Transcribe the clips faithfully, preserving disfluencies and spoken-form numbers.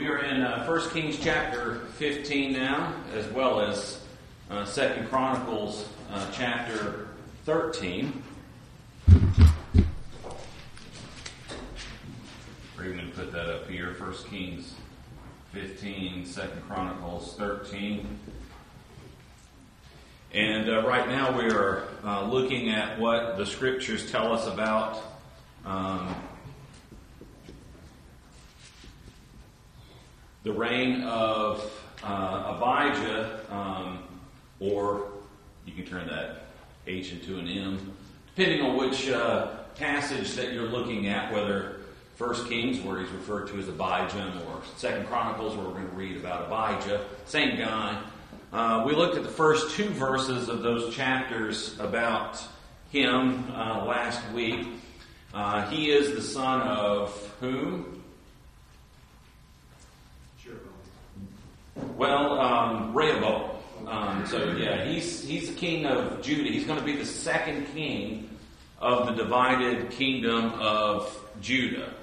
We are in uh, First Kings chapter fifteen now, as well as uh, Second Chronicles uh, chapter thirteen. We're even going to put that up here. First Kings fifteen, Second Chronicles thirteen. And uh, right now we are uh, looking at what the Scriptures tell us about um, the reign of uh, Abijah, um, or you can turn that H into an M, depending on which uh, passage that you're looking at, whether First Kings, where he's referred to as Abijah, or Second Chronicles, where we're going to read about Abijah, same guy. Uh, we looked at the first two verses of those chapters about him uh, last week. Uh, he is the son of whom? Well, um, Rehoboam. Um, so yeah, he's he's the king of Judah. He's going to be the second king of the divided kingdom of Judah.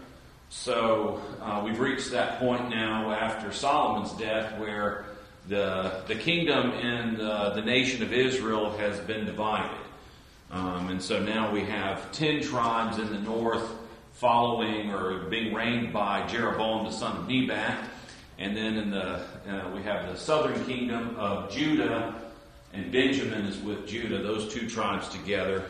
So uh, we've reached that point now after Solomon's death, where the the kingdom in uh, the nation of Israel has been divided, um, and so now we have ten tribes in the north following or being reigned by Jeroboam the son of Nebat. And then in the uh, we have the southern kingdom of Judah, and Benjamin is with Judah, those two tribes together.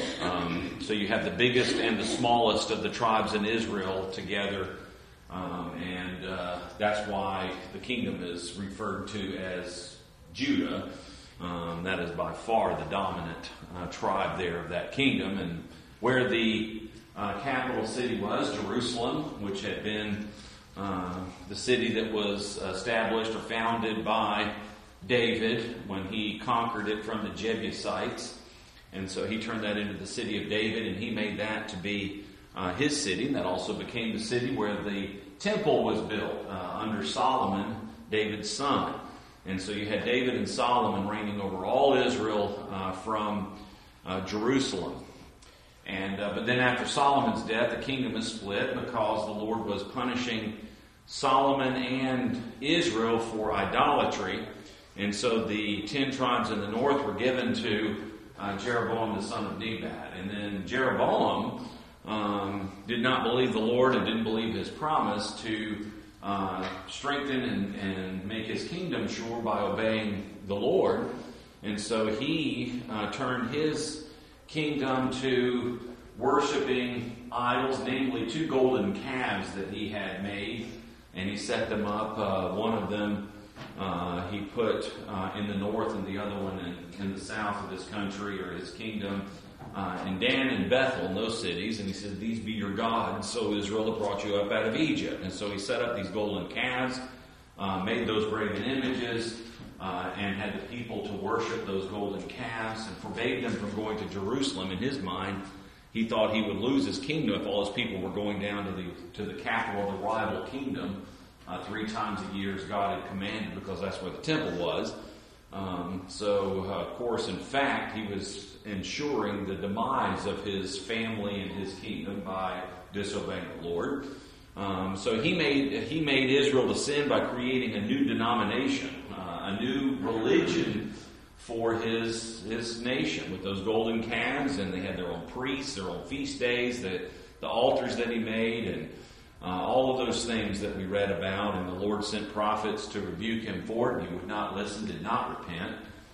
Um, so you have the biggest and the smallest of the tribes in Israel together. Um, and uh, that's why the kingdom is referred to as Judah. Um, that is by far the dominant uh, tribe there of that kingdom. And where the uh, capital city was, Jerusalem, which had been Uh, the city that was established or founded by David when he conquered it from the Jebusites. And so he turned that into the city of David, and he made that to be uh, his city. And that also became the city where the temple was built uh, under Solomon, David's son. And so you had David and Solomon reigning over all Israel uh, from uh, Jerusalem. And uh, but then after Solomon's death, the kingdom is split because the Lord was punishing Solomon and Israel for idolatry. And so the ten tribes in the north were given to uh, Jeroboam the son of Nebat. And then Jeroboam um, did not believe the Lord and didn't believe his promise to uh, strengthen and, and make his kingdom sure by obeying the Lord. And so he uh, turned his kingdom to worshiping idols, namely two golden calves that he had made, and he set them up. Uh, one of them uh, he put uh, in the north, and the other one in, in the south of his country or his kingdom, uh, in Dan and Bethel, in those cities. And he said, "These be your gods, so Israel have brought you up out of Egypt." And so he set up these golden calves, uh, made those graven images, Uh, and had the people to worship those golden calves, and forbade them from going to Jerusalem. In his mind, he thought he would lose his kingdom if all his people were going down to the to the capital of the rival kingdom uh, three times a year as God had commanded, because that's where the temple was. Um, so, uh, of course, in fact, he was ensuring the demise of his family and his kingdom by disobeying the Lord. Um, so he made he made Israel to sin by creating a new denomination, a new religion for his his nation with those golden calves, and they had their own priests, their own feast days, the, the altars that he made, and uh, all of those things that we read about. And the Lord sent prophets to rebuke him for it, and he would not listen, did not repent.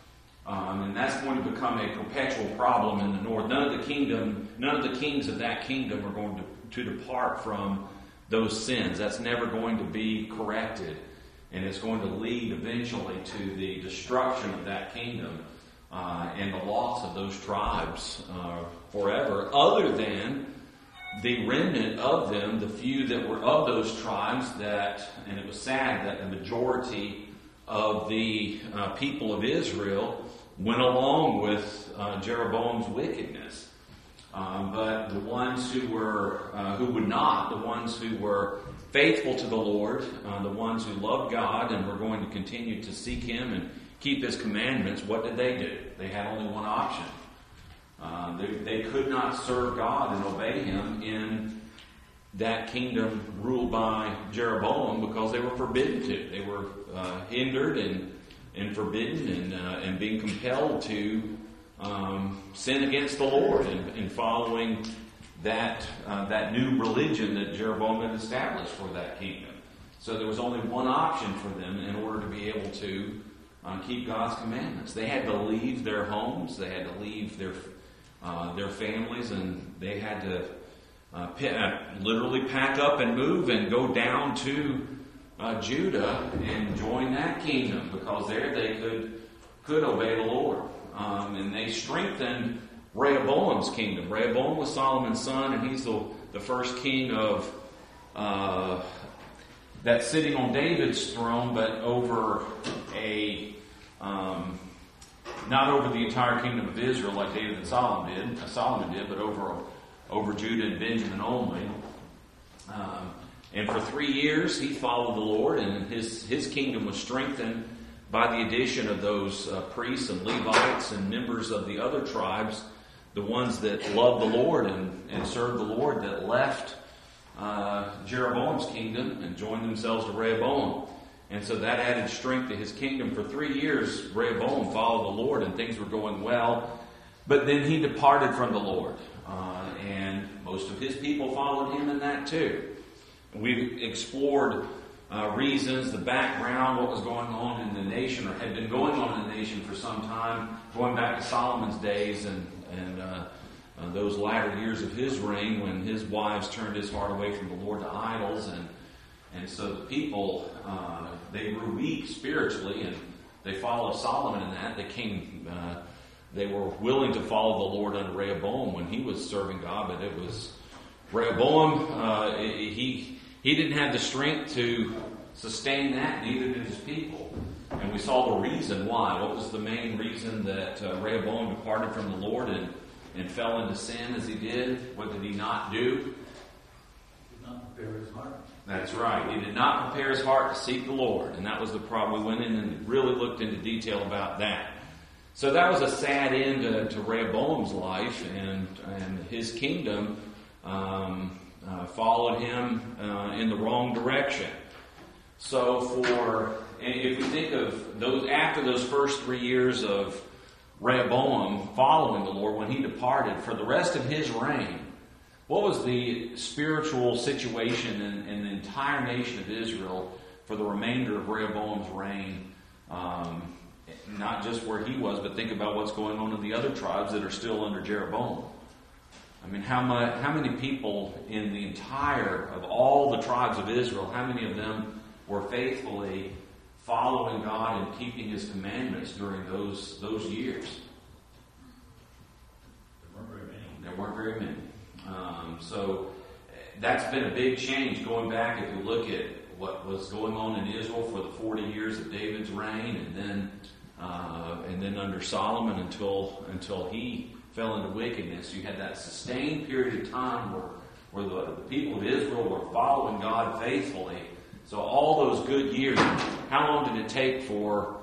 Um, and that's going to become a perpetual problem in the north. None of the kingdom, none of the kings of that kingdom are going to, to depart from those sins. That's never going to be corrected. And it's going to lead eventually to the destruction of that kingdom uh, and the loss of those tribes uh, forever, other than the remnant of them, the few that were of those tribes that, and it was sad that the majority of the uh, people of Israel went along with uh, Jeroboam's wickedness. Um, but the ones who were, uh, who would not, the ones who were faithful to the Lord, uh, the ones who loved God and were going to continue to seek Him and keep His commandments, what did they do? They had only one option. Uh, they, they could not serve God and obey Him in that kingdom ruled by Jeroboam because they were forbidden to. They were uh, hindered and and forbidden and uh, and being compelled to um, sin against the Lord and, and following that uh, that new religion that Jeroboam had established for that kingdom. So there was only one option for them in order to be able to uh, keep God's commandments. They had to leave their homes, they had to leave their uh, their families, and they had to uh, p- uh, literally pack up and move and go down to uh, Judah and join that kingdom, because there they could could obey the Lord. Um, and they strengthened Rehoboam's kingdom. Rehoboam was Solomon's son, and he's the, the first king of uh, that's sitting on David's throne, but over a um, not over the entire kingdom of Israel like David and Solomon did, uh, Solomon did, but over over Judah and Benjamin only. Um, and for three years he followed the Lord, and his his kingdom was strengthened by the addition of those uh, priests and Levites and members of the other tribes, the ones that loved the Lord and, and served the Lord, that left uh, Jeroboam's kingdom and joined themselves to Rehoboam. And so that added strength to his kingdom. For three years, Rehoboam followed the Lord and things were going well. But then he departed from the Lord. Uh, and most of his people followed him in that too. We've explored Uh, reasons, the background, what was going on in the nation, or had been going on in the nation for some time, going back to Solomon's days and and uh, uh, those latter years of his reign, when his wives turned his heart away from the Lord to idols, and and so the people uh, they grew weak spiritually, and they followed Solomon in that. They came, uh, they were willing to follow the Lord under Rehoboam when he was serving God, but it was Rehoboam. Uh, he. He didn't have the strength to sustain that, neither did his people. And we saw the reason why. What was the main reason that uh, Rehoboam departed from the Lord and, and fell into sin as he did? What did he not do? He did not prepare his heart. That's right. He did not prepare his heart to seek the Lord. And that was the problem. We went in and really looked into detail about that. So that was a sad end to, to Rehoboam's life and, and his kingdom. Um, Uh, followed him uh, in the wrong direction. So for, if we think of those, after those first three years of Rehoboam following the Lord, when he departed, for the rest of his reign, what was the spiritual situation in, in the entire nation of Israel for the remainder of Rehoboam's reign? Um, not just where he was, but think about what's going on in the other tribes that are still under Jeroboam. I mean, how much, how many people in the entire, of all the tribes of Israel, how many of them were faithfully following God and keeping His commandments during those those years? There weren't very many. There weren't very many. Um, so that's been a big change going back. If you look at what was going on in Israel for the forty years of David's reign, and then uh, and then under Solomon until until he fell into wickedness. You had that sustained period of time where, where the, the people of Israel were following God faithfully. So all those good years, how long did it take for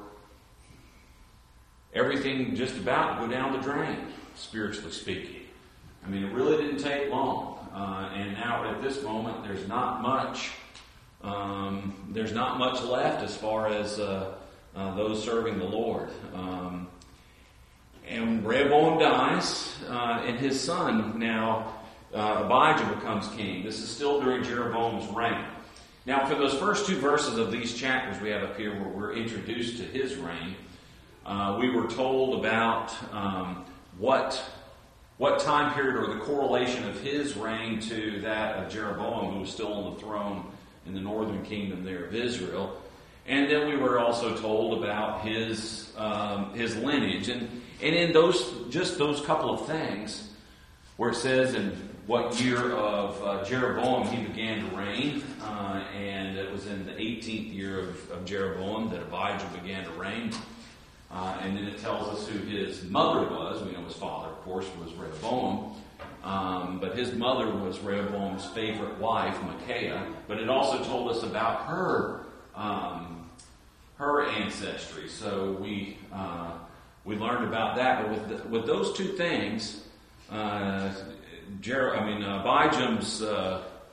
everything just about to go down the drain, spiritually speaking? I mean, it really didn't take long. Uh, and now at this moment, there's not much, um, there's not much left as far as uh, uh, those serving the Lord. Um, And Rehoboam dies, uh, and his son now, uh, Abijah, becomes king. This is still during Jeroboam's reign. Now, for those first two verses of these chapters we have up here where we're introduced to his reign, uh, we were told about um, what what time period or the correlation of his reign to that of Jeroboam, who was still on the throne in the northern kingdom there of Israel. And then we were also told about his um, his lineage. And And in those, just those couple of things, where it says in what year of uh, Jeroboam he began to reign, uh, and it was in the eighteenth year of, of Jeroboam that Abijah began to reign, uh, and then it tells us who his mother was. We know his father, of course, was Rehoboam, um, but his mother was Rehoboam's favorite wife, Micaiah. But it also told us about her um, her ancestry. So we. Uh, We learned about that, but with the, with those two things, uh, Jer- I mean uh, Abijam's uh,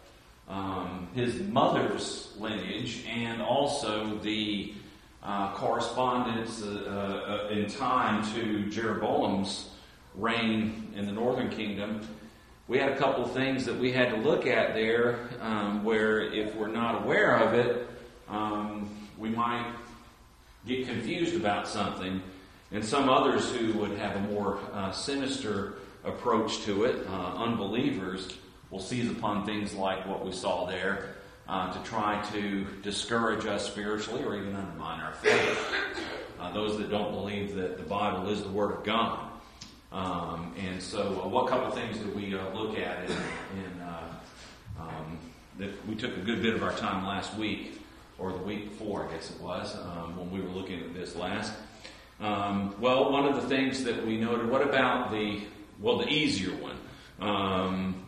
um, his mother's lineage and also the uh, correspondence uh, uh, in time to Jeroboam's reign in the northern kingdom, we had a couple of things that we had to look at there um, where if we're not aware of it, um, we might get confused about something. And some others who would have a more uh, sinister approach to it, uh, unbelievers, will seize upon things like what we saw there uh, to try to discourage us spiritually or even undermine our faith. Uh, those that don't believe that the Bible is the Word of God. Um, and so uh, what couple of things did we uh, look at in, in uh, um, that we took a good bit of our time last week, or the week before, I guess it was, um, when we were looking at this last. Um, well, one of the things that we noted, what about the, well, the easier one? Um,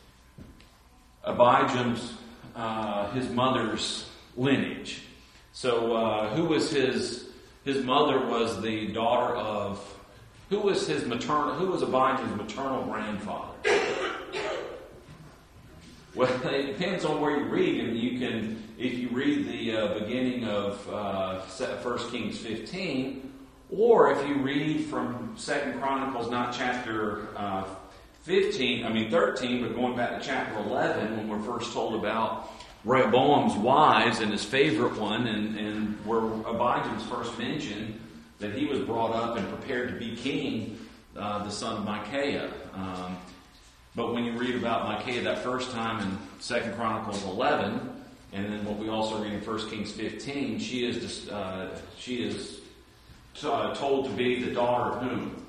Abijam's, uh, his mother's lineage. So, uh, who was his, his mother was the daughter of, who was his maternal, who was Abijam's maternal grandfather? Well, it depends on where you read, and you can, if you read the uh, beginning of uh, First Kings fifteen, or if you read from Second Chronicles, not chapter uh, fifteen, I mean thirteen, but going back to chapter eleven, when we're first told about Rehoboam's wives and his favorite one, and, and where Abijam's first mentioned that he was brought up and prepared to be king, uh, the son of Micaiah. Um, but when you read about Micaiah that first time in Second Chronicles eleven, and then what we also read in First Kings fifteen, she is just, uh, she is t- uh, told to be the daughter of whom?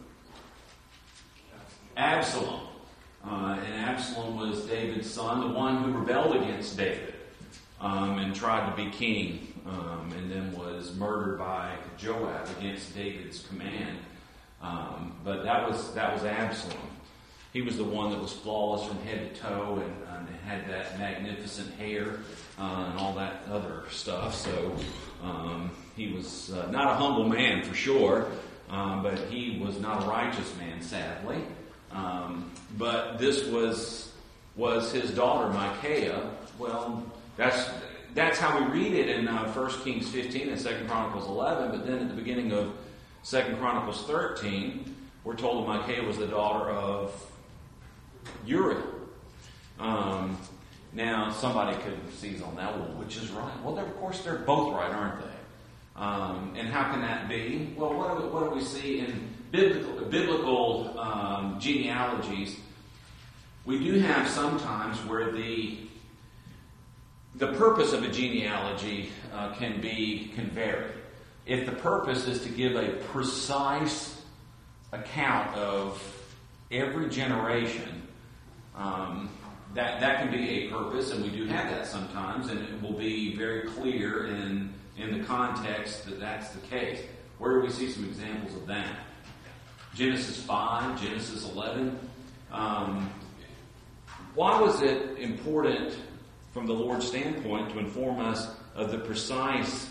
Absalom. Uh, and Absalom was David's son, the one who rebelled against David um, and tried to be king, um, and then was murdered by Joab against David's command. Um, but that was that was Absalom. He was the one that was flawless from head to toe and, and had that magnificent hair uh, and all that other stuff. So um, he was uh, not a humble man for sure, um, but he was not a righteous man, sadly. Um, but this was was his daughter Micaiah. Well, that's that's how we read it in uh, First Kings fifteen and Second Chronicles eleven. But then at the beginning of Second Chronicles thirteen, we're told that Micaiah was the daughter of Uriah. Um, now, somebody could seize on that. Well, which is right? Well, of course, they're both right, aren't they? Um, and how can that be? Well, what do we, what do we see in biblical, biblical um, genealogies? We do have sometimes where the the purpose of a genealogy uh, can be can vary. If the purpose is to give a precise account of every generation, um, that that can be a purpose, and we do have that sometimes, and it will be very clear in in the context that that's the case. Where do we see some examples of that? Genesis five, Genesis eleven. Um, why was it important from the Lord's standpoint to inform us of the precise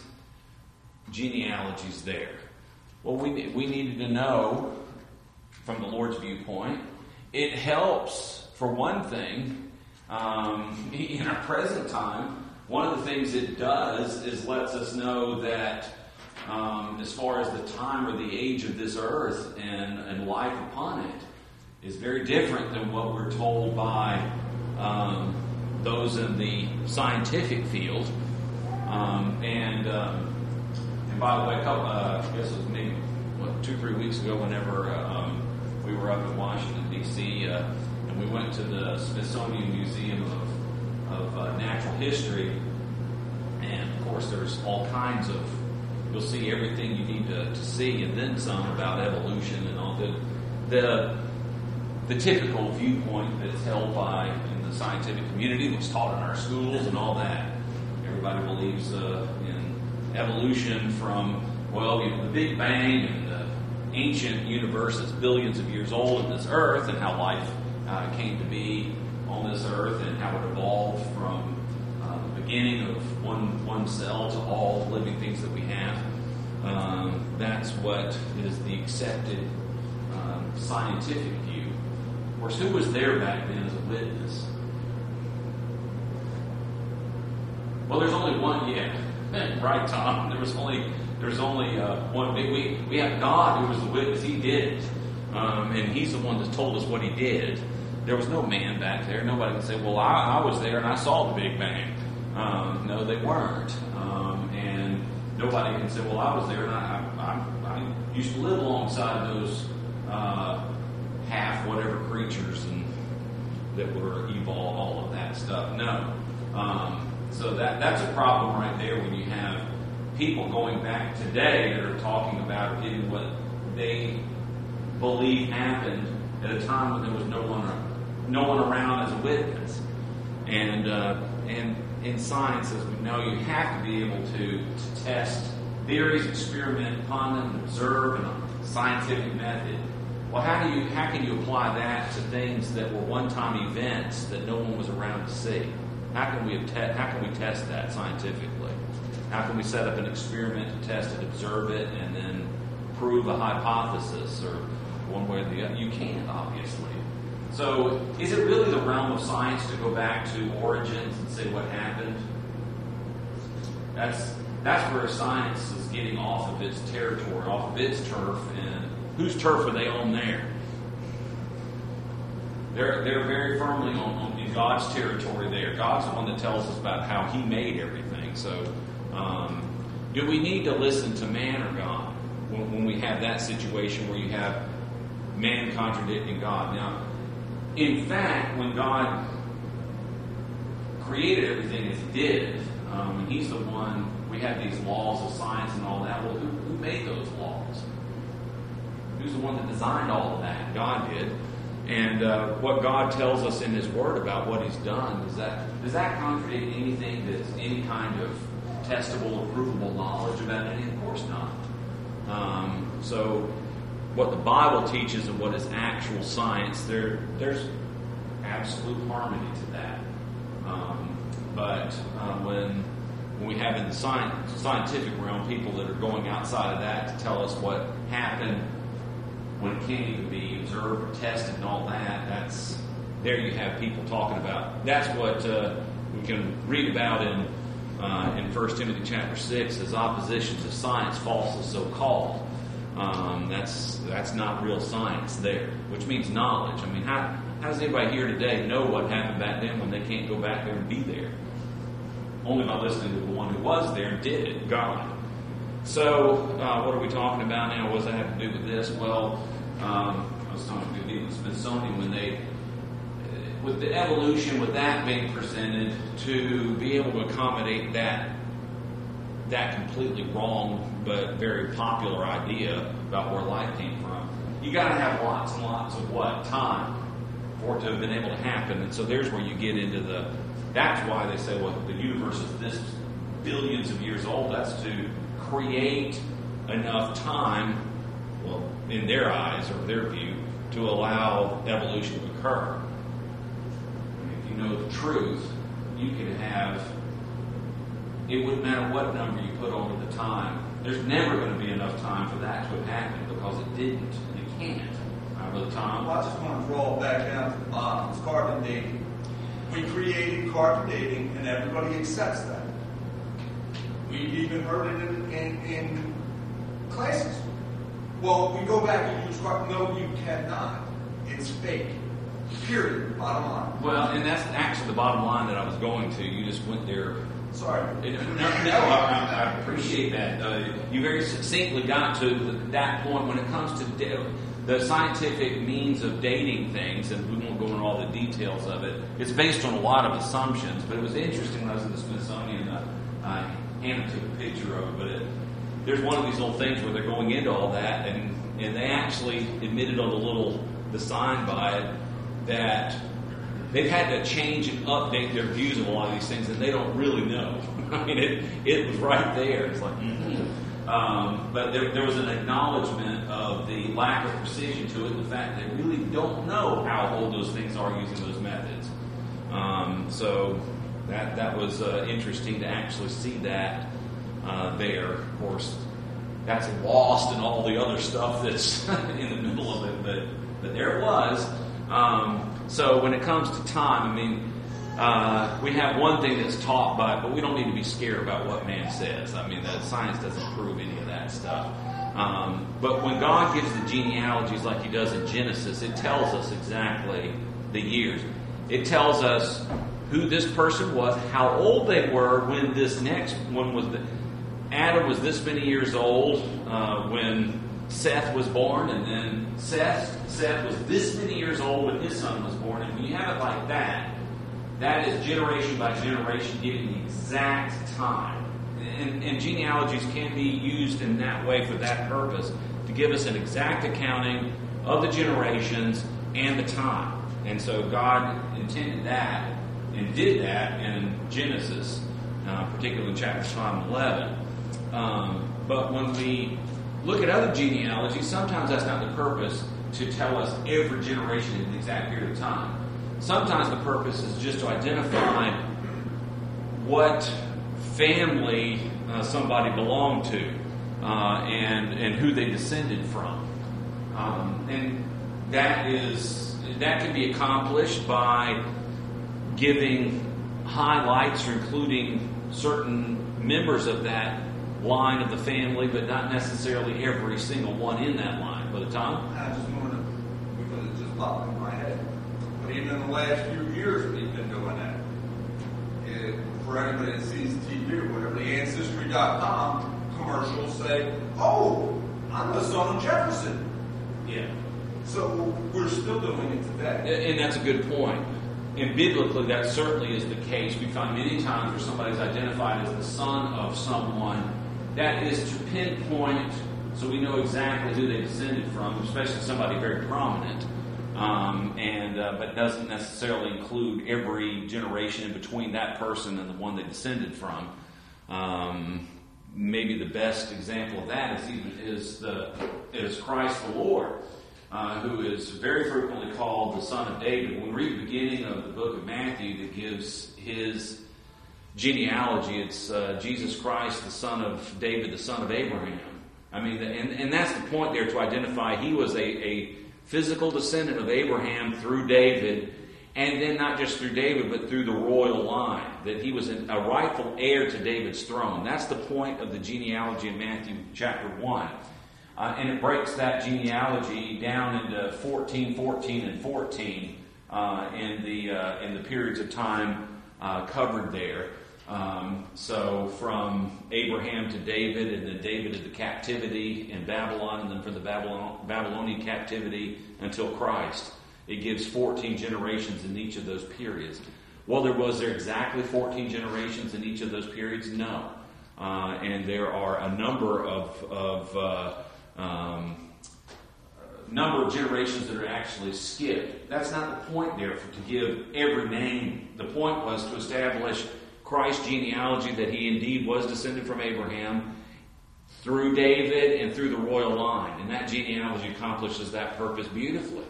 genealogies there? Well, we we needed to know from the Lord's viewpoint. It helps, for one thing, um, in our present time. One of the things it does is lets us know that um, as far as the time or the age of this earth and, and life upon it is very different than what we're told by um, those in the scientific field. Um, and, um, and by the way, a couple, uh, I guess it was maybe what, two, three weeks ago, whenever um, we were up in Washington, D C, uh, and we went to the Smithsonian Museum of of uh, natural history, and of course there's all kinds of, you'll see everything you need to, to see, and then some about evolution and all the the the typical viewpoint that's held by in the scientific community, was taught in our schools and all that. Everybody believes uh, in evolution from, well, you know, the Big Bang and the ancient universe that's billions of years old in this earth, and how life uh, came to be on this earth, and how it evolved from uh, the beginning of one one cell to all living things that we have. Um, that's what is the accepted um, scientific view. Of course, who was there back then as a witness? Well, there's only one, yeah. Right, Tom. There was only there's only uh, one big. We we have God who was the witness. He did it, um, and He's the one that told us what He did. There was no man back there. Nobody can say, "Well, I, I was there and I saw the Big Bang." Um, no, they weren't, um, and nobody can say, "Well, I was there and I I, I, I used to live alongside those uh, half whatever creatures and that were evolved, all of that stuff." No. Um, So that that's a problem right there when you have people going back today that are talking about getting what they believe happened at a time when there was no one no one around as a witness. And uh, and in science, as we know, you have to be able to, to test theories, experiment upon them, observe in a scientific method. Well, how do you how can you apply that to things that were one-time events that no one was around to see? How can we te- how can we test that scientifically? How can we set up an experiment to test it, observe it, and then prove a hypothesis or one way or the other? You can't, obviously. So, is it really the realm of science to go back to origins and say what happened? That's that's where science is getting off of its territory, off of its turf, and whose turf are they on there? They're they're very firmly on, on in God's territory there. God's the one that tells us about how He made everything. So, um, do we need to listen to man or God when, when we have that situation where you have man contradicting God? Now, in fact, when God created everything as He did, um, and He's the one, we have these laws of science and all that. Well, who, who made those laws? Who's the one that designed all of that? God did. And uh, what God tells us in His Word about what He's done, does that does that contradict anything that's any kind of testable or provable knowledge about anything? Of course not. Um, so what the Bible teaches and what is actual science, there there's absolute harmony to that. Um, but uh, when when we have in the science, scientific realm people that are going outside of that to tell us what happened when it can't even be observed or tested and all that, that's there you have people talking about. That's what uh, we can read about in uh, in First Timothy chapter six as oppositions of science, falsely so called. Um, that's that's not real science there, which means knowledge. I mean, how how does anybody here today know what happened back then when they can't go back there and be there? Only by listening to the one who was there and did it, God. So, uh, what are we talking about now? What does that have to do with this? Well, um, I was talking to people at Smithsonian when they, with the evolution, with that being presented, to be able to accommodate that that completely wrong but very popular idea about where life came from. You got to have lots and lots of what time for it to have been able to happen, and so there's where you get into the. That's why they say, well, the universe is this billions of years old. That's to create enough time, well, in their eyes or their view, to allow evolution to occur. If you know the truth, you can have, it wouldn't matter what number you put over the time, there's never going to be enough time for that to have happened because it didn't. It can't. Remember the time? Well, I just want to draw back down to the bottom. It's carbon dating. We created carbon dating, and everybody accepts that. We've even heard it in, in, in classes. Well, we go back and use carbon. No, you cannot. It's fake. Period. Bottom line. Well, and that's actually the bottom line that I was going to. You just went there. Sorry. No, no, I, I appreciate that. Uh, you very succinctly got to that point when it comes to the, the scientific means of dating things, and we won't go into all the details of it. It's based on a lot of assumptions, but it was interesting when I was in the Smithsonian. Uh, uh, Hannah took a picture of it, but it, there's one of these little things where they're going into all that, and, and they actually admitted on the little the sign by it that they've had to change and update their views of a lot of these things, and they don't really know. I mean, it it was right there. It's like, mm-hmm. um, but there, there was an acknowledgement of the lack of precision to it, and the fact that they really don't know how old those things are using those methods. Um, so that that was uh, interesting to actually see that uh, there. Of course, that's lost in all the other stuff that's in the middle of it, but but there it was. Um, so when it comes to time, I mean, Uh, we have one thing that's taught by, but we don't need to be scared about what man says. I mean, that science doesn't prove any of that stuff. Um, but when God gives the genealogies like He does in Genesis, it tells us exactly the years. It tells us who this person was, how old they were when this next one was. The, Adam was this many years old uh, when Seth was born, and then Seth Seth was this many years old when his son was born. And when you have it like that, that is generation by generation giving the exact time. And, and genealogies can be used in that way for that purpose, to give us an exact accounting of the generations and the time. And so God intended that and did that in Genesis, uh, particularly in chapters five and eleven. Um, but when we look at other genealogies, sometimes that's not the purpose to tell us every generation in the exact period of time. Sometimes the purpose is just to identify what family uh, somebody belonged to uh, and and who they descended from. Um, and that is that can be accomplished by giving highlights or including certain members of that line of the family, but not necessarily every single one in that line. Brother Tom? I just wanted to, because it just popped in my head. But even in the last few years, we've been doing that. It, for anybody that sees T V or whatever, the Ancestry dot com commercials say, "Oh, I'm the son of Jefferson." Yeah. So we're still doing it today. And that's a good point. And biblically, that certainly is the case. We find many times where somebody's identified as the son of someone. That is to pinpoint, so we know exactly who they descended from, especially somebody very prominent. Um, and uh, but doesn't necessarily include every generation in between that person and the one they descended from. Um, maybe the best example of that is even is the is Christ the Lord, uh, who is very frequently called the Son of David. When we read the beginning of the book of Matthew that gives his genealogy, it's uh, Jesus Christ, the son of David, the son of Abraham. I mean, and, and that's the point there, to identify he was a, a physical descendant of Abraham through David, and then not just through David, but through the royal line, that he was a rightful heir to David's throne. That's the point of the genealogy in Matthew chapter one. Uh, and it breaks that genealogy down into fourteen, fourteen, and fourteen uh, in the uh, in the periods of time uh, covered there. Um, so from Abraham to David, and then David to the captivity in Babylon, and then from the Babylon, Babylonian captivity until Christ. It gives fourteen generations in each of those periods. Well, there was there exactly fourteen generations in each of those periods? No. Uh, and there are a number of, of uh, um, number of generations that are actually skipped. That's not the point there for, to give every name. The point was to establish Christ's genealogy, that he indeed was descended from Abraham through David and through the royal line. And that genealogy accomplishes that purpose beautifully.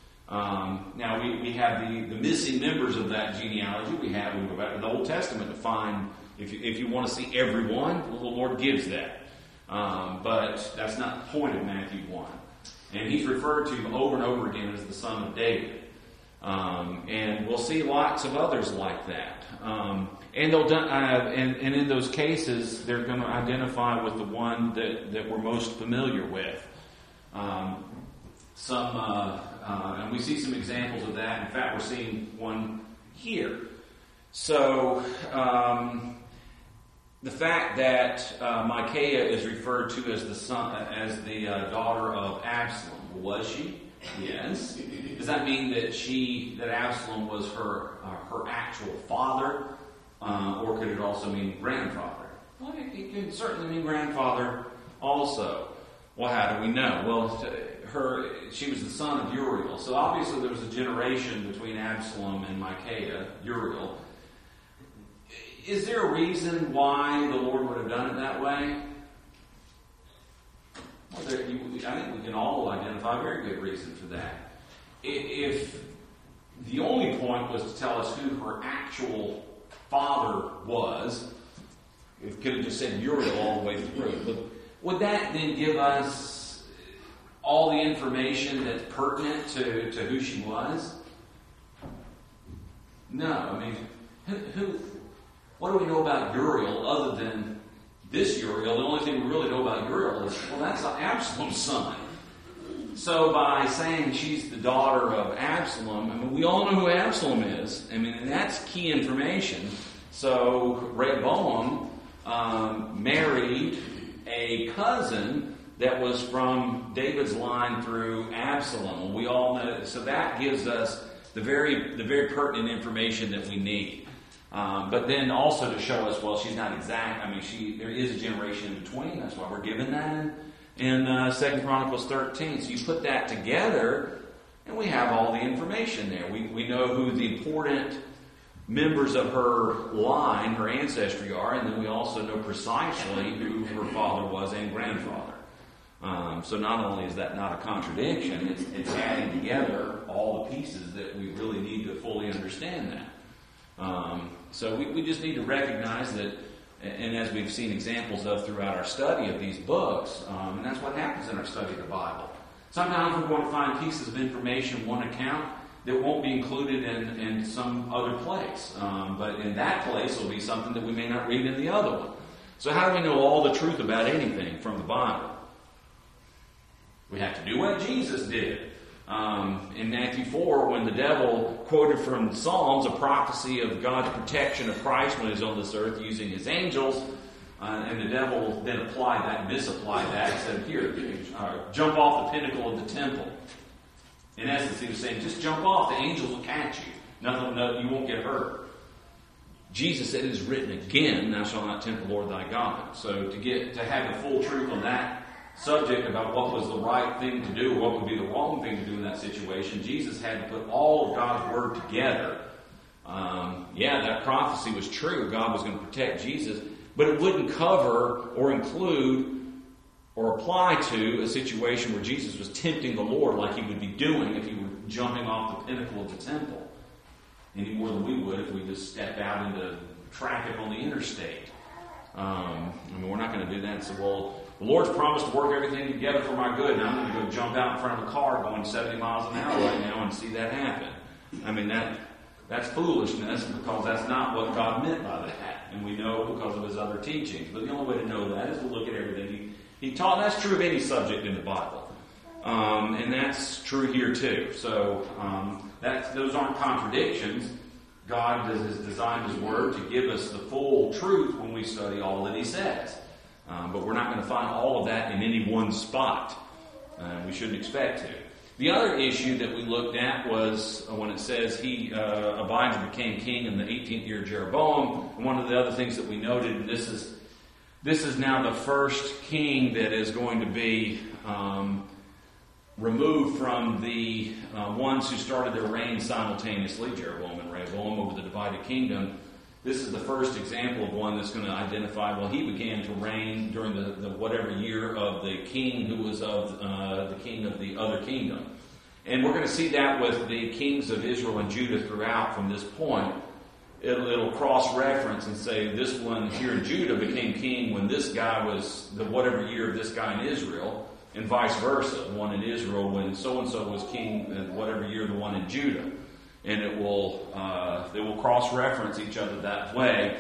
Um, now, we, we have the, the missing members of that genealogy. We have, we go back to the Old Testament to find, if you, if you want to see everyone, the Lord gives that. Um, but that's not the point of Matthew one. And he's referred to over and over again as the son of David. Um, and we'll see lots of others like that. Um, and they'll uh, and, and in those cases, they're going to identify with the one that, that we're most familiar with. Um, some, uh, uh, and we see some examples of that. In fact, we're seeing one here. So, um, the fact that uh, Micaiah is referred to as the son, as the uh, daughter of Absalom, was she? Yes. Does that mean that she, that Absalom was her uh, her actual father, uh, or could it also mean grandfather? Well, it, it can certainly mean grandfather also. Well, how do we know? Well, her she was the son of Uriel, so obviously there was a generation between Absalom and Micaiah, Uriel. Is there a reason why the Lord would have done it that way? Well, there, you, I think we can all identify a very good reason for that. If the only point was to tell us who her actual father was, it could have just said Uriel all the way through. But would that then give us all the information that's pertinent to, to who she was? No. I mean, who, who, what do we know about Uriel other than this Uriel? The only thing we really know about Uriel is, well, that's Absalom's son. So by saying she's the daughter of Absalom, I mean, we all know who Absalom is. I mean, and that's key information. So Rehoboam um, married a cousin that was from David's line through Absalom. We all know, so that gives us the very the very pertinent information that we need. Um, but then also to show us, well, she's not exact. I mean, she there is a generation in between. That's why we're given that in uh, Second Chronicles thirteen. So you put that together, and we have all the information there. We we know who the important members of her line, her ancestry are, and then we also know precisely who her father was and grandfather. Um, so not only is that not a contradiction, it's, it's adding together all the pieces that we really need to fully understand that. Um, so we, we just need to recognize that, and as we've seen examples of throughout our study of these books, um, and that's what happens in our study of the Bible. Sometimes we're going to find pieces of information, one account, that won't be included in, in some other place. Um, but in that place will be something that we may not read in the other one. So how do we know all the truth about anything from the Bible? We have to do what Jesus did. Um, in Matthew four, when the devil quoted from Psalms a prophecy of God's protection of Christ when he's on this earth using his angels, uh, and the devil then applied that, misapplied that, and said, here, uh, jump off the pinnacle of the temple. In essence, he was saying, just jump off, the angels will catch you. Nothing, no, you won't get hurt. Jesus said, it is written again, thou shalt not tempt the Lord thy God. So to get to have the full truth on that subject about what was the right thing to do, what would be the wrong thing to do in that situation, Jesus had to put all of God's Word together. Um, yeah, that prophecy was true. God was going to protect Jesus, but it wouldn't cover or include or apply to a situation where Jesus was tempting the Lord like he would be doing if he were jumping off the pinnacle of the temple, any more than we would if we just step out into traffic on the interstate. Um, I mean, we're not going to do that and say, well, the Lord's promised to work everything together for my good, and I'm going to go jump out in front of a car going seventy miles an hour right now and see that happen. I mean, that that's foolishness, because that's not what God meant by that. And we know because of his other teachings. But the only way to know that is to look at everything he, he taught. And that's true of any subject in the Bible. Um, and that's true here too. So um, that's, those aren't contradictions. God has designed his Word to give us the full truth when we study all that he says. Um, but we're not going to find all of that in any one spot. Uh, we shouldn't expect to. The other issue that we looked at was when it says he, uh, Abijah became king in the eighteenth year of Jeroboam. And one of the other things that we noted, and this is this is now the first king that is going to be um, removed from the uh, ones who started their reign simultaneously, Jeroboam and Rehoboam, over the divided kingdom. This is the first example of one that's going to identify, well, he began to reign during the, the whatever year of the king who was of uh, the king of the other kingdom. And we're going to see that with the kings of Israel and Judah throughout from this point. It'll, it'll cross-reference and say this one here in Judah became king when this guy was the whatever year of this guy in Israel, and vice versa. One in Israel when so-and-so was king in whatever year the one in Judah. And it will uh, they will cross-reference each other that way.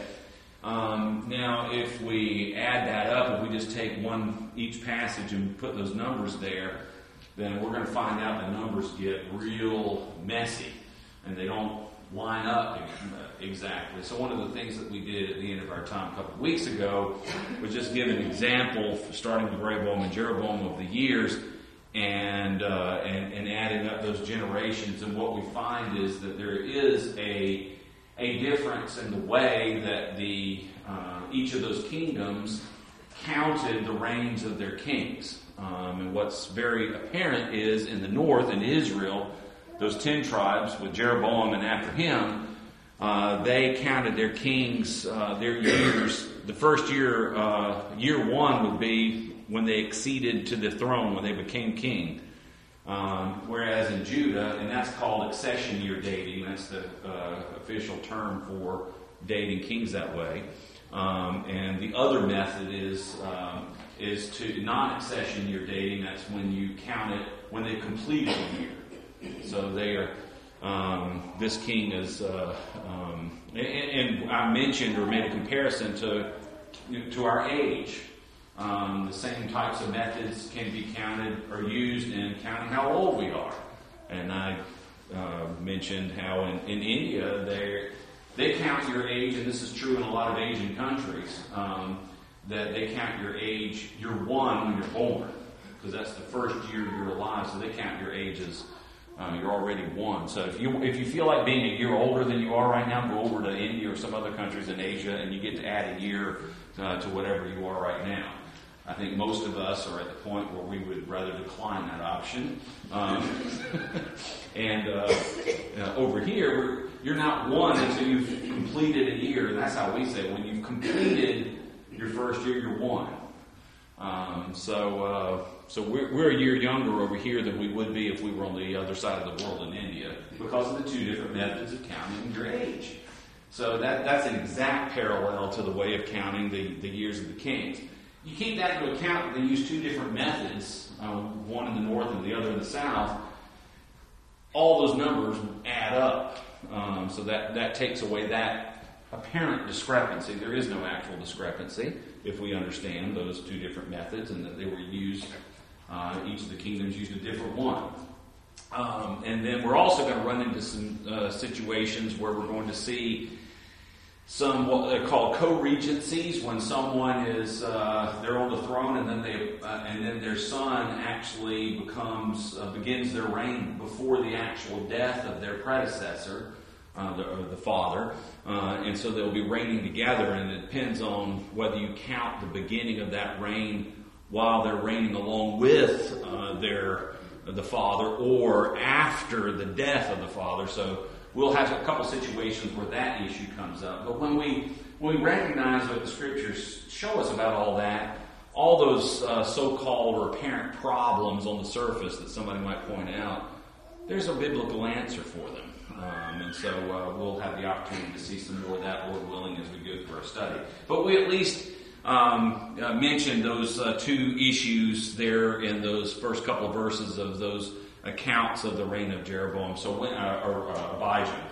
Um, now, if we add that up, if we just take one each passage and put those numbers there, then we're going to find out the numbers get real messy, and they don't line up exactly. So one of the things that we did at the end of our time a couple of weeks ago was just give an example, starting with Rehoboam and Jeroboam, of the years, and, uh, and and adding up those generations. And what we find is that there is a a difference in the way that the uh, each of those kingdoms counted the reigns of their kings. Um, and what's very apparent is in the north, in Israel, those ten tribes with Jeroboam and after him, uh, they counted their kings, uh, their years. The first year, uh, year one would be when they acceded to the throne, when they became king. Um, whereas in Judah, and that's called accession year dating, that's the uh, official term for dating kings that way. Um, and the other method is um, is to non-accession year dating. That's when you count it when they completed a year. So they are um, this king is, uh, um, and, and I mentioned or made a comparison to to our age. Um, the same types of methods can be counted or used in counting how old we are. And I uh, mentioned how in, in India they they count your age, and this is true in a lot of Asian countries, um, that they count your age, you're one when you're born, because that's the first year you're alive, so they count your age as uh, you're already one. So if you if you feel like being a year older than you are right now, go over to India or some other countries in Asia, and you get to add a year uh, to whatever you are right now. I think most of us are at the point where we would rather decline that option. Um, and uh, uh, over here, we're, you're not one until you've completed a year. And that's how we say it. When you've completed your first year, you're one. Um, so uh, so we're, we're a year younger over here than we would be if we were on the other side of the world in India because of the two different methods of counting your age. So that that's an exact parallel to the way of counting the, the years of the kings. You keep that into account, they use two different methods, um, one in the north and the other in the south. All those numbers add up. Um, so that, that takes away that apparent discrepancy. There is no actual discrepancy if we understand those two different methods and that they were used, uh, each of the kingdoms used a different one. Um, and then we're also going to run into some uh, situations where we're going to see some what they're called co-regencies, when someone is uh, they're on the throne and then they uh, and then their son actually becomes uh, begins their reign before the actual death of their predecessor, uh, the, or the father, uh, and so they'll be reigning together. And it depends on whether you count the beginning of that reign while they're reigning along with uh, their the father, or after the death of the father. So we'll have a couple situations where that issue comes up. But when we when we recognize what the Scriptures show us about all that, all those uh, so-called or apparent problems on the surface that somebody might point out, there's a biblical answer for them. Um, and so uh, we'll have the opportunity to see some more of that, Lord willing, as we go through our study. But we at least um, uh, mentioned those uh, two issues there in those first couple of verses of those accounts of the reign of Jeroboam, so when, uh, or uh, Abijah.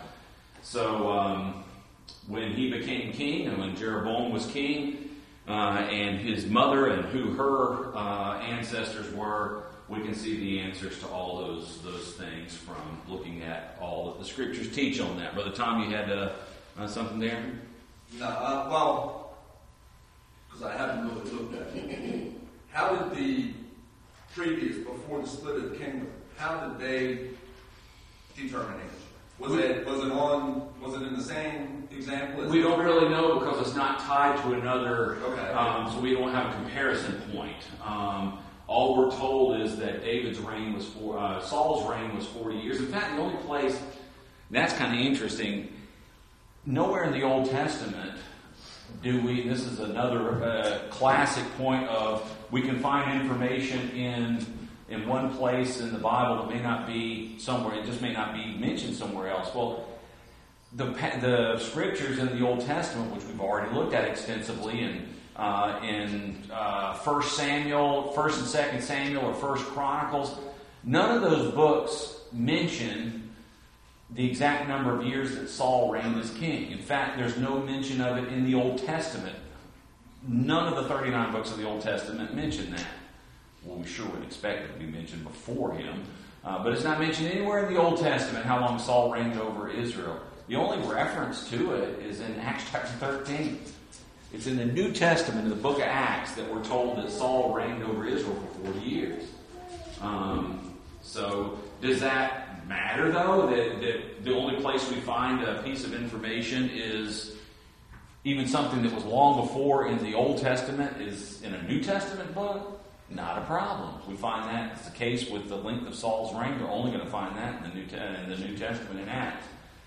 So um, when he became king, and when Jeroboam was king, uh, and his mother and who her uh, ancestors were, we can see the answers to all those those things from looking at all that the Scriptures teach on that. Brother Tom, you had uh, uh, something there? No, uh, well, because I haven't really looked at it. How did the previous, before the split of the kingdom, how did they determine age? Was it was it on was it in the same example? As we don't really know because it's not tied to another. Okay. Um, so we don't have a comparison point. Um, all we're told is that David's reign was for uh, Saul's reign was forty years. In fact, the only place that's kind of interesting. Nowhere in the Old Testament do we. This is another uh, classic point of we can find information in. in one place in the Bible that may not be somewhere, it just may not be mentioned somewhere else. Well, the the Scriptures in the Old Testament, which we've already looked at extensively in uh, in uh, First Samuel, First and Second Samuel, or First Chronicles, none of those books mention the exact number of years that Saul reigned as king. In fact, there's no mention of it in the Old Testament. None of the thirty-nine books of the Old Testament mention that. Well, we sure would expect it to be mentioned before him. Uh, but it's not mentioned anywhere in the Old Testament how long Saul reigned over Israel. The only reference to it is in Acts chapter thirteen. It's in the New Testament, in the book of Acts, that we're told that Saul reigned over Israel for forty years. Um, so does that matter, though? That, that the only place we find a piece of information is even something that was long before in the Old Testament is in a New Testament book? Not a problem. We find that it's the case with the length of Saul's reign. They're only going to find that in the New, Te- in the New Testament in Acts.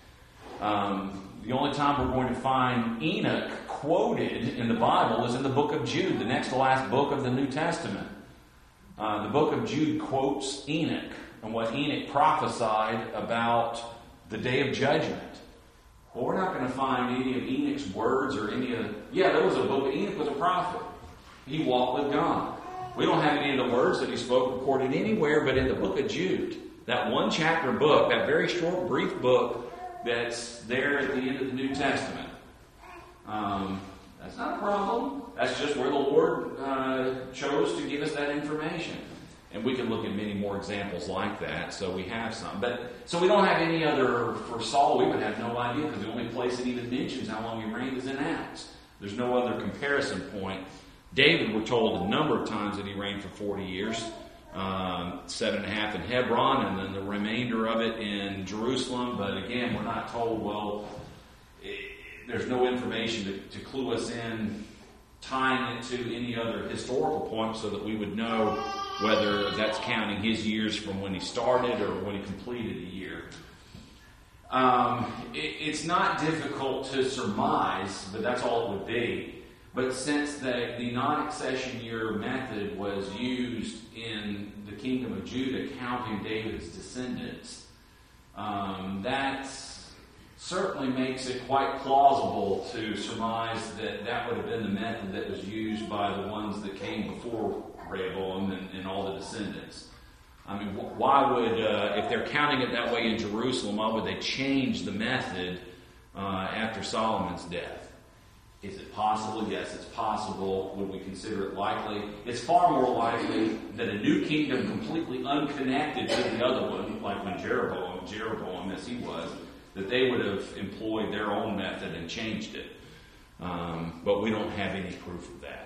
Um, the only time we're going to find Enoch quoted in the Bible is in the book of Jude, the next to last book of the New Testament. Uh, the book of Jude quotes Enoch and what Enoch prophesied about the day of judgment. Well, we're not going to find any of Enoch's words or any of... Yeah, there was a book. Enoch was a prophet. He walked with God. We don't have any of the words that he spoke recorded anywhere but in the book of Jude. That one chapter book, that very short, brief book that's there at the end of the New Testament. Um, that's not a problem. That's just where the Lord uh, chose to give us that information. And we can look at many more examples like that, so we have some. But so we don't have any other, for Saul, we would have no idea, because the only place it even mentions how long he reigned is in Acts. There's no other comparison point. David, we're told a number of times that he reigned for forty years, um, seven and a half in Hebron, and then the remainder of it in Jerusalem. But again, we're not told, well, it, there's no information to, to clue us in, tying it to any other historical point so that we would know whether that's counting his years from when he started or when he completed a year. Um, it, it's not difficult to surmise, but that's all it would be. But since the, the non-accession year method was used in the kingdom of Judah, counting David's descendants, um, that certainly makes it quite plausible to surmise that that would have been the method that was used by the ones that came before Rehoboam and, and all the descendants. I mean, why would, uh, if they're counting it that way in Jerusalem, why would they change the method uh, after Solomon's death? Is it possible? Yes, it's possible. Would we consider it likely? It's far more likely that a new kingdom completely unconnected to the other one, like when Jeroboam, Jeroboam as he was, that they would have employed their own method and changed it. Um, but we don't have any proof of that.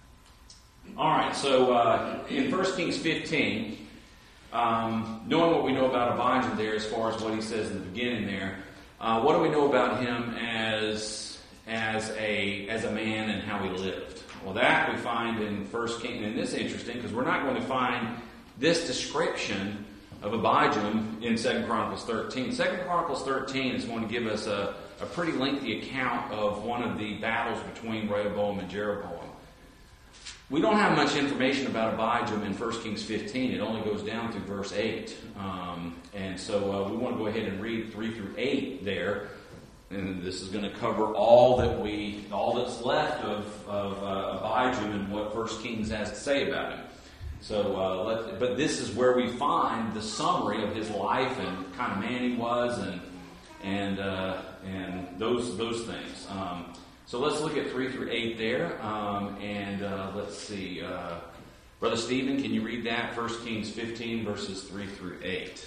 All right, so uh, in First Kings fifteen, um, knowing what we know about Abijah there as far as what he says in the beginning there, uh, what do we know about him as as a as a man and how he lived? Well, that we find in First Kings, and this is interesting because we're not going to find this description of Abijah in Second Chronicles thirteen. Second Chronicles thirteen is going to give us a, a pretty lengthy account of one of the battles between Rehoboam and Jeroboam. We don't have much information about Abijah in First Kings fifteen. It only goes down through verse eight. Um, and so uh, we want to go ahead and read three through eight there. And this is going to cover all that we, all that's left of, of uh, Abijah and what First Kings has to say about him. So, uh, let, but this is where we find the summary of his life and what kind of man he was and and uh, and those those things. Um, So let's look at three through eight there, um, and uh, let's see. Uh, Brother Stephen, can you read that? First Kings fifteen, verses three through eight.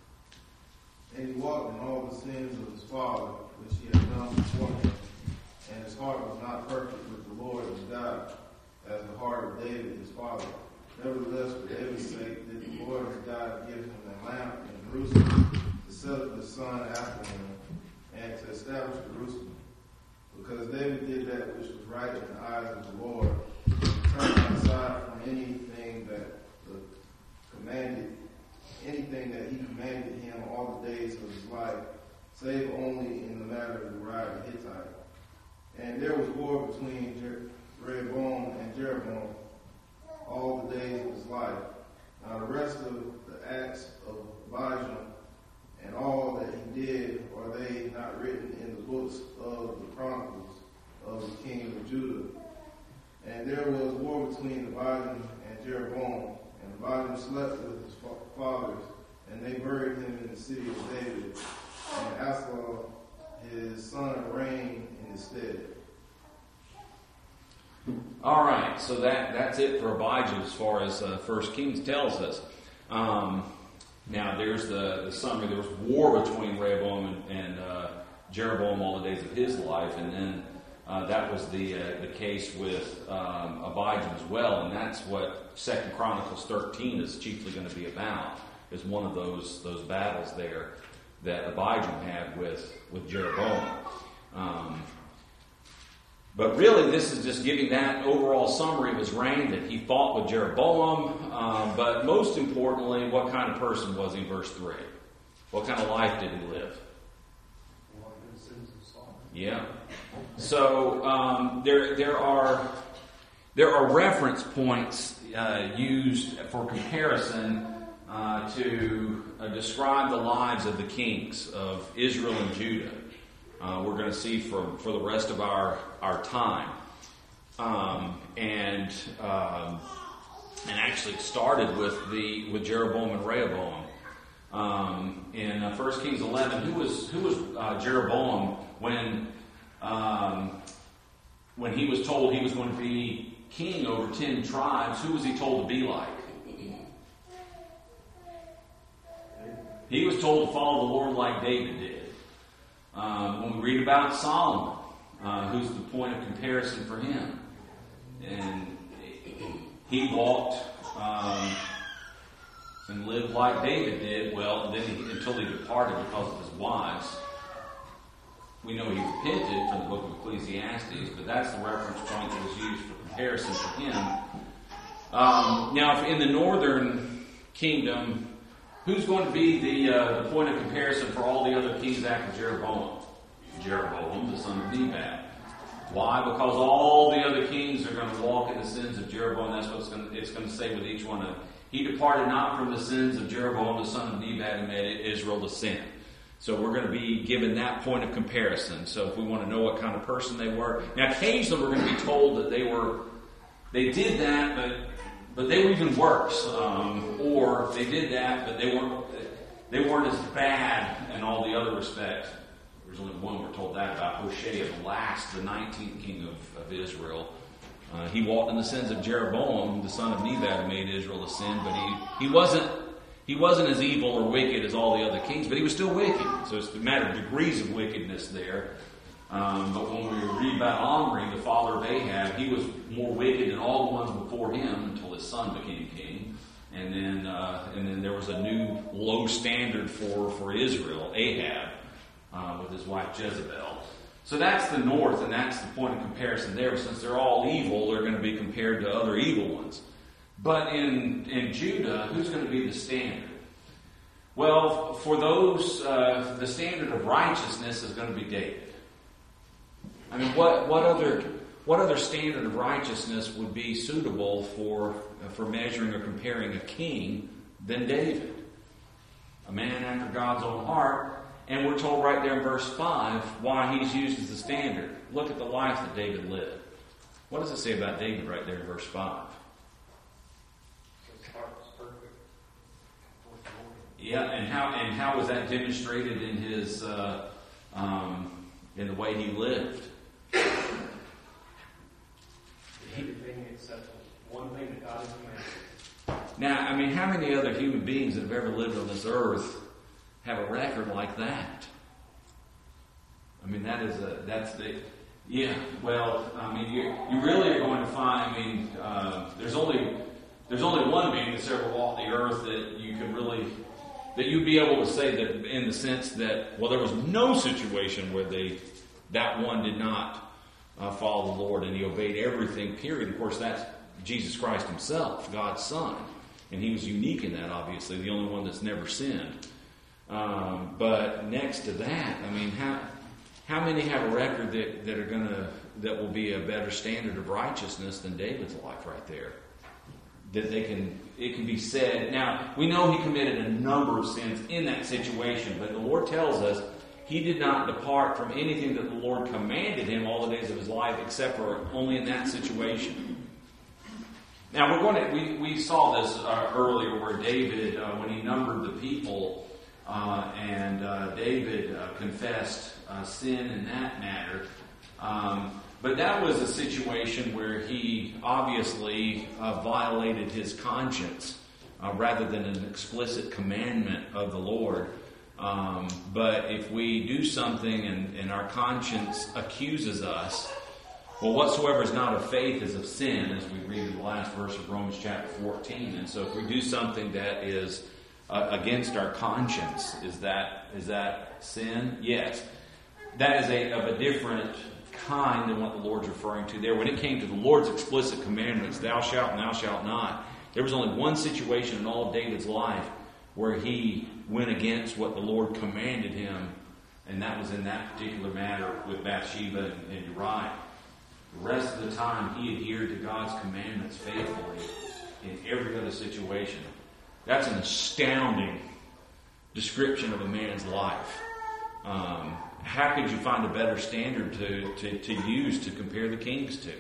And he walked in all the sins of his father, which he had done before him, and his heart was not perfect with the Lord his God, as the heart of David his father. Nevertheless, for David's sake did the Lord his God give him a lamp in Jerusalem to set up his son after him, and to establish Jerusalem. Because David did that which was right in the eyes of the Lord, turning aside from anything that the commanded, anything that he commanded him all the days of his life, save only in the matter of Uriah the Hittite. And there was war between Jer- Rehoboam and Jeroboam all the days of his life. Now the rest of the acts of Abijah and all that he did, are they not written in the books of the Chronicles of the king of Judah? And there was war between Abijah and Jeroboam, and Abijah slept with his fathers, and they buried him in the city of David, and Asa his son reigned in his stead. All right, so that, that's it for Abijah as far as uh, First Kings tells us. Um, now, there's the, the summary. There was war between Rehoboam and, and uh, Jeroboam all the days of his life, and then uh, that was the uh, the case with um, Abijah as well, and that's what Second Chronicles thirteen is chiefly going to be about, is one of those those battles there that Abijah had with, with Jeroboam. Um, But really, this is just giving that overall summary of his reign, that he fought with Jeroboam. Um, but most importantly, what kind of person was he in verse three? What kind of life did he live? Yeah. So um, there there are there are reference points uh, used for comparison uh, to uh, describe the lives of the kings of Israel and Judah. Uh, we're going to see for, for the rest of our, our time. Um, and um, and actually it started with the with Jeroboam and Rehoboam. Um, in uh, First Kings eleven, who was who was uh, Jeroboam when um, when he was told he was going to be king over ten tribes? Who was he told to be like? He was told to follow the Lord like David did. Um, when we read about Solomon, uh, who's the point of comparison for him, and he walked um, and lived like David did. Well, then he, until he departed because of his wives. We know he repented from the book of Ecclesiastes, but that's the reference point that was used for comparison for him. Um, now, if in the northern kingdom, who's going to be the, uh, the point of comparison for all the other kings after Jeroboam? Jeroboam, the son of Nebat. Why? Because all the other kings are going to walk in the sins of Jeroboam. That's what it's going to, it's going to say with each one of them. He departed not from the sins of Jeroboam, the son of Nebat, and made Israel to sin. So we're going to be given that point of comparison. So if we want to know what kind of person they were. Now occasionally we're going to be told that they were, they did that, but but they were even worse. Um, or they did that, but they weren't they weren't as bad in all the other respects. There's only one we're told that about, Hoshea, the last, the nineteenth king of, of Israel. Uh, he walked in the sins of Jeroboam, the son of Nebat, who made Israel to sin, but he, he wasn't he wasn't as evil or wicked as all the other kings, but he was still wicked. So it's a matter of degrees of wickedness there. Um, but when we read about Omri, the father of Ahab, he was more wicked than all the ones before him until his son became king. And then uh, and then there was a new low standard for, for Israel, Ahab, uh, with his wife Jezebel. So that's the north, and that's the point of comparison there. Since they're all evil, they're going to be compared to other evil ones. But in, in Judah, who's going to be the standard? Well, for those, uh, the standard of righteousness is going to be David. I mean, what, what other what other standard of righteousness would be suitable for for measuring or comparing a king than David? A man after God's own heart. And we're told right there in verse five why he's used as the standard. Look at the life that David lived. What does it say about David right there in verse five? Yeah, and how and how was that demonstrated in his uh, um, in the way he lived? Everything except one thing that God has commanded. Now, I mean, how many other human beings that have ever lived on this earth have a record like that? I mean, that is a that's the yeah. Well, I mean, you you really are going to find. I mean, uh, there's only there's only one being that's ever walked the earth that you could really that you'd be able to say that in the sense that well, there was no situation where they that one did not uh, follow the Lord and he obeyed everything. Period. Of course, that's Jesus Christ Himself, God's Son, and He was unique in that. Obviously, the only one that's never sinned. Um, but next to that, I mean, how how many have a record that, that are gonna that will be a better standard of righteousness than David's life right there? That they can it can be said. Now we know he committed a number of sins in that situation, but the Lord tells us he did not depart from anything that the Lord commanded him all the days of his life, except for only in that situation. Now we're going to we we saw this uh, earlier where David, uh, when he numbered the people. Uh, and uh, David uh, confessed uh, sin in that matter. Um, but that was a situation where he obviously uh, violated his conscience uh, rather than an explicit commandment of the Lord. Um, but if we do something and, and our conscience accuses us, well, whatsoever is not of faith is of sin, as we read in the last verse of Romans chapter fourteen. And so if we do something that is Uh, against our conscience, is that is that sin? Yes. That is a of a different kind than what the Lord's referring to there. When it came to the Lord's explicit commandments, thou shalt and thou shalt not, there was only one situation in all of David's life where he went against what the Lord commanded him, and that was in that particular matter with Bathsheba and, and Uriah. The rest of the time, he adhered to God's commandments faithfully in every other situation. That's an astounding description of a man's life. Um, how could you find a better standard to, to, to use to compare the kings to?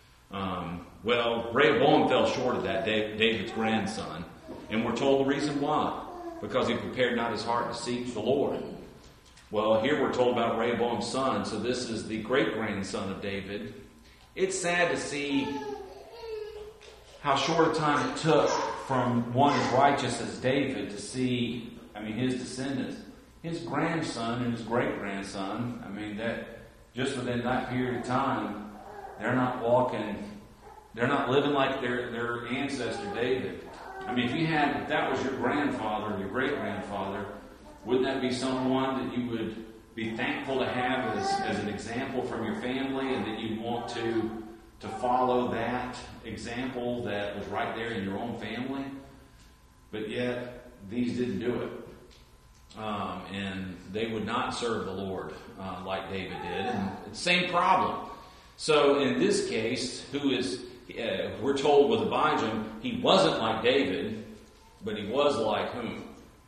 Um, well, Rehoboam fell short of that, David's grandson, and we're told the reason why. because he prepared not his heart to seek the Lord. Well, here we're told about Rehoboam's son, so this is the great-grandson of David. It's sad to see how short a time it took from one as righteous as David to see, I mean, his descendants. His grandson and his great-grandson, I mean, that just within that period of time, they're not walking, they're not living like their, their ancestor David. I mean, if you had, if that was your grandfather or your great-grandfather, wouldn't that be someone that you would be thankful to have as, as an example from your family, and that you'd want to, to follow that example that was right there in your own family? But yet, these didn't do it. Um, and they would not serve the Lord uh, like David did. And it's the same problem. So in this case, who is, uh, we're told with Abijam, he wasn't like David, but he was like whom?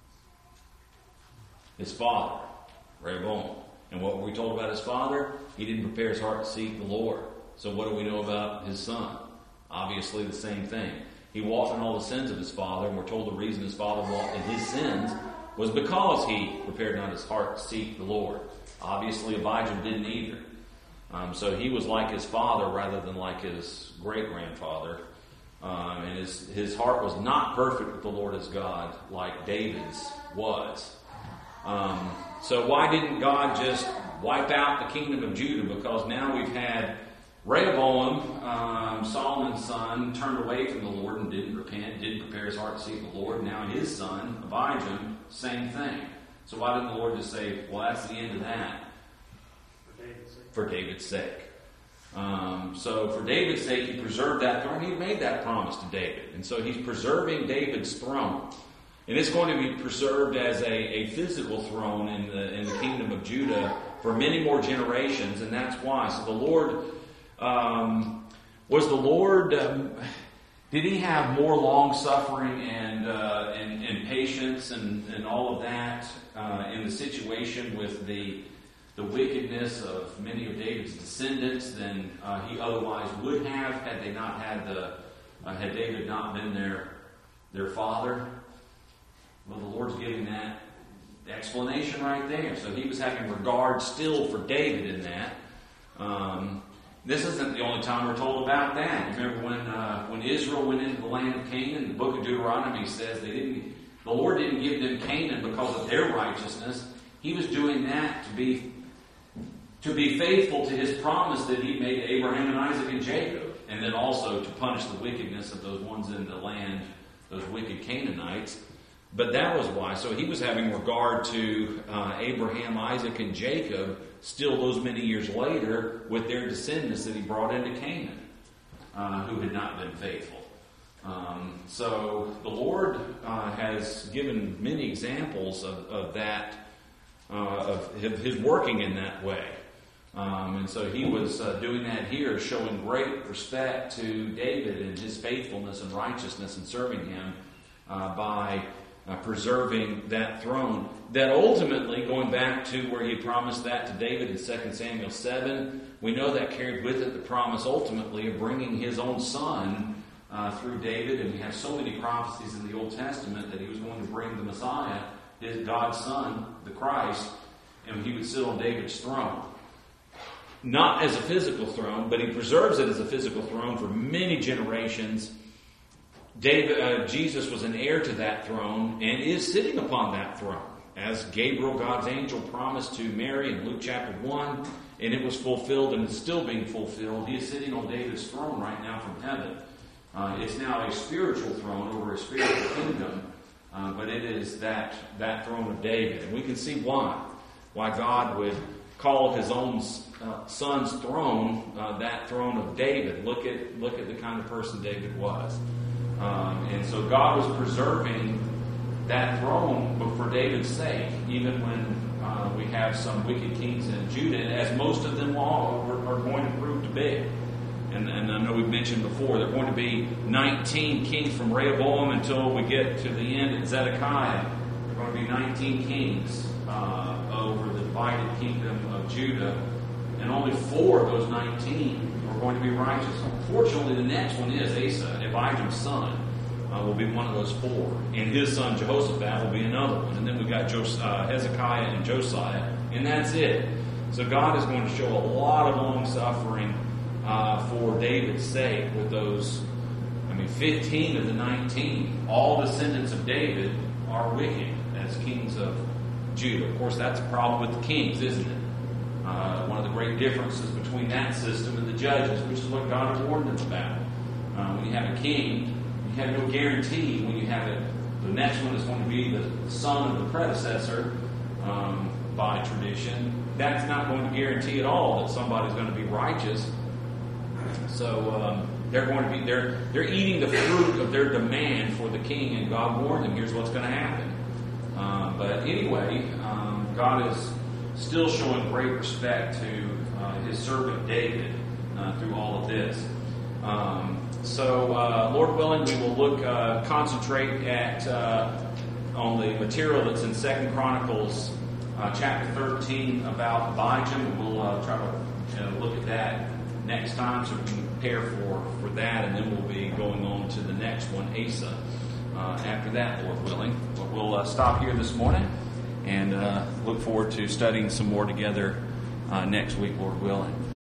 His father, Rehoboam. And what were we told about his father? He didn't prepare his heart to seek the Lord. So what do we know about his son? Obviously the same thing. He walked in all the sins of his father, and we're told the reason his father walked in his sins was because he prepared not his heart to seek the Lord. Obviously, Abijam didn't either. Um, so he was like his father rather than like his great-grandfather. Um, and his, his heart was not perfect with the Lord as God like David's was. Um, so why didn't God just wipe out the kingdom of Judah? Because now we've had Rehoboam, um, Solomon's son, turned away from the Lord and didn't repent, didn't prepare his heart to seek the Lord. Now his son, Abijam, same thing. So why didn't the Lord just say, well, that's the end of that? For David's sake. For David's sake. Um, so for David's sake, he preserved that throne. He made that promise to David. And so he's preserving David's throne. And it's going to be preserved as a, a physical throne in the, in the kingdom of Judah for many more generations. And that's why. So the Lord, um, was the Lord, um, did he have more long suffering and, uh, and, and patience and, and all of that uh, in the situation with the the wickedness of many of David's descendants than uh, he otherwise would have had they not had the uh, had David not been their their father? Well, the Lord's giving that explanation right there. So he was having regard still for David in that. Um, this isn't the only time we're told about that. Remember when uh, when Israel went into the land of Canaan? The book of Deuteronomy says they didn't. The Lord didn't give them Canaan because of their righteousness. He was doing that to be to be faithful to his promise that he made to Abraham and Isaac and Jacob, and then also to punish the wickedness of those ones in the land, those wicked Canaanites. But that was why. So he was having regard to uh, Abraham, Isaac, and Jacob still those many years later with their descendants that he brought into Canaan, uh, who had not been faithful. Um, so the Lord uh, has given many examples of, of that, uh, of his working in that way. Um, and so he was uh, doing that here, showing great respect to David and his faithfulness and righteousness in serving him uh, by uh, preserving that throne. That ultimately, going back to where he promised that to David in Second Samuel seven, we know that carried with it the promise ultimately of bringing his own son uh, through David. And we have so many prophecies in the Old Testament that he was going to bring the Messiah, his God's son, the Christ, and he would sit on David's throne. Not as a physical throne, but he preserves it as a physical throne for many generations. David, uh, Jesus was an heir to that throne and is sitting upon that throne, as Gabriel, God's angel, promised to Mary in Luke chapter one, and it was fulfilled and is still being fulfilled. He is sitting on David's throne right now from heaven. Uh, it's now a spiritual throne over a spiritual kingdom, uh, but it is that, that throne of David. And we can see why. Why God would call his own uh, son's throne uh, that throne of David. Look at look at the kind of person David was. Um, and so God was preserving that throne for David's sake, even when uh, we have some wicked kings in Judah, as most of them all are, are going to prove to be. And, and I know we've mentioned before, there are going to be nineteen kings from Rehoboam until we get to the end at Zedekiah. There are going to be nineteen kings uh, over the divided kingdom of Judah, and only four of those nineteen are going to be righteous. Fortunately, the next one is Asa, Abijam's son. uh, will be one of those four. And his son Jehoshaphat will be another one. And then we've got Jos- uh, Hezekiah and Josiah, and that's it. So God is going to show a lot of long suffering uh, for David's sake with those, I mean, fifteen of the nineteen, all descendants of David are wicked as kings of Judah. Of course, that's a problem with the kings, isn't it? Uh, one of the great differences between that system and the judges, which is what God has warned them about. Uh, when you have a king, you have no guarantee when you have it. The next one is going to be the son of the predecessor um, by tradition. That's not going to guarantee at all that somebody's going to be righteous. So um, they're going to be they're they're eating the fruit of their demand for the king, and God warned them. Here's what's going to happen. Uh, but anyway, um, God is still showing great respect to uh, his servant David uh, through all of this. Um, so, uh, Lord willing, we will look uh, concentrate at uh, on the material that's in Second Chronicles uh, chapter thirteen about Abijah, and we'll uh, try to uh, look at that next time so we can prepare for, for that, and then we'll be going on to the next one, Asa, uh, after that, Lord willing. But we'll uh, stop here this morning and uh, look forward to studying some more together uh, next week, Lord willing.